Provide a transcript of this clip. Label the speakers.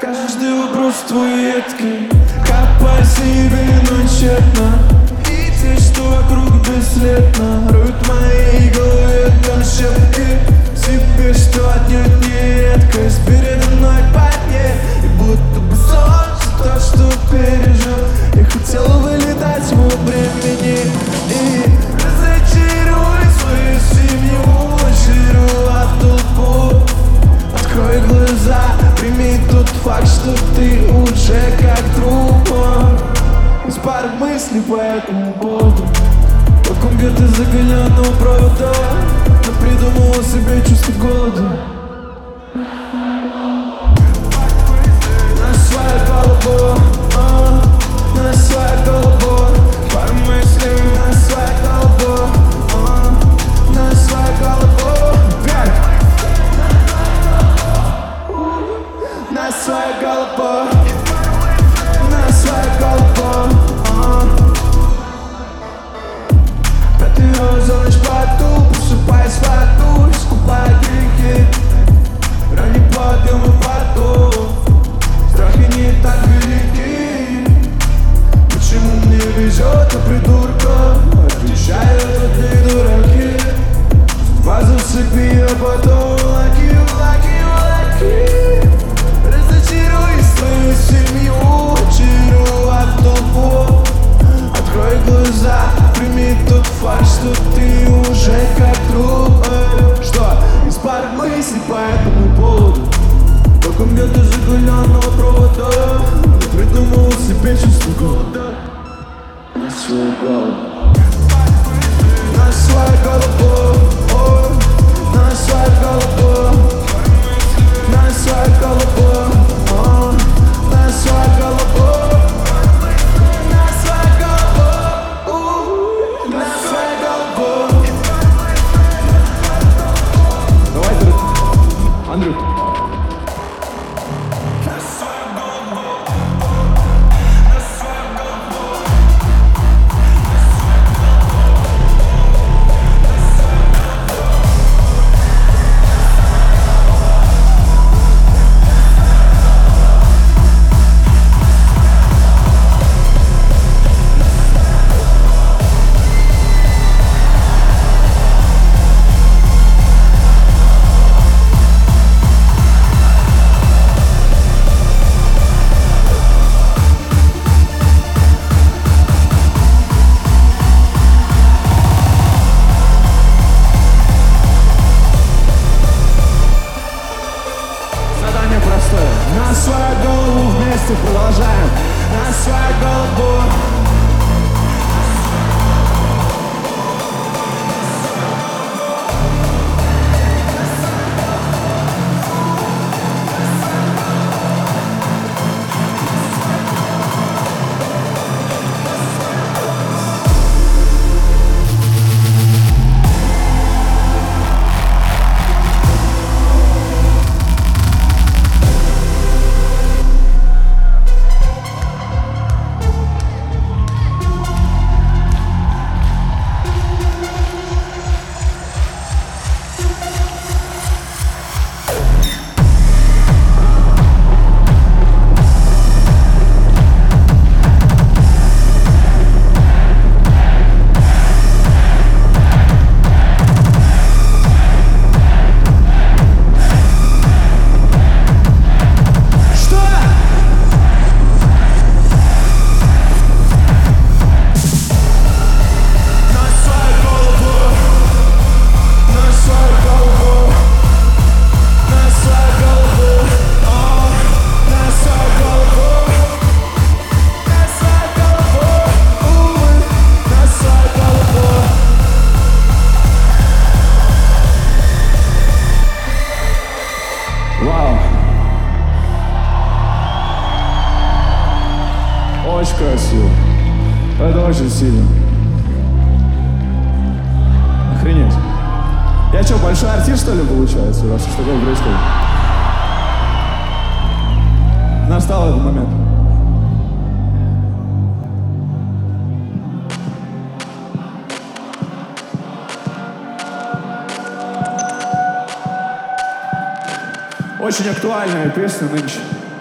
Speaker 1: Каждый вопрос твой едкий, капай себе, но тщетно. И те, что вокруг бесследно, роют в моей голове ошибки. Себе, что отнюдь не редкость, передо мной поверь. И будто бы сон, то, что пережил. Я хотел вылетать во времени и разочаруй свою семью, чарова толпу. Открой глаза, прими тот факт, что ты уже как труп. Из пары мыслей по этому поводу, вокруг где-то загоняного провода. Но придумала себе чувство голода. На свою голову, на свою голову. Пара мыслей на свою голову, на свою голову. На свою голову, на свою голову. Пятый раз за ночь поту, просыпаясь в аду, искупая грехи. Ранний подъем и поту, страхи не так велики. Почему мне везет, а придуркам отвечают одни дураки. Судьба зацепи, а потом лаки, лаки, лаки. Разочаруй свою семью, чарова толпу. Открой глаза, прими тот факт, что ты уже как труп. Что? Из пары мыслей по этому поводу, вокруг где-то загуленного провода. Я придумал себе чувство голода. На свою голову, на свою голову, на свою голову, на свою голову, на свою голову.
Speaker 2: Андрюх.
Speaker 1: На свою голову вместе продолжаем. На свою голову. Очень красиво. Это очень сильно. Охренеть. Я что, большой артист, что ли, получается? Раз что такое происходит? Настал этот момент. Очень актуальная песня нынче.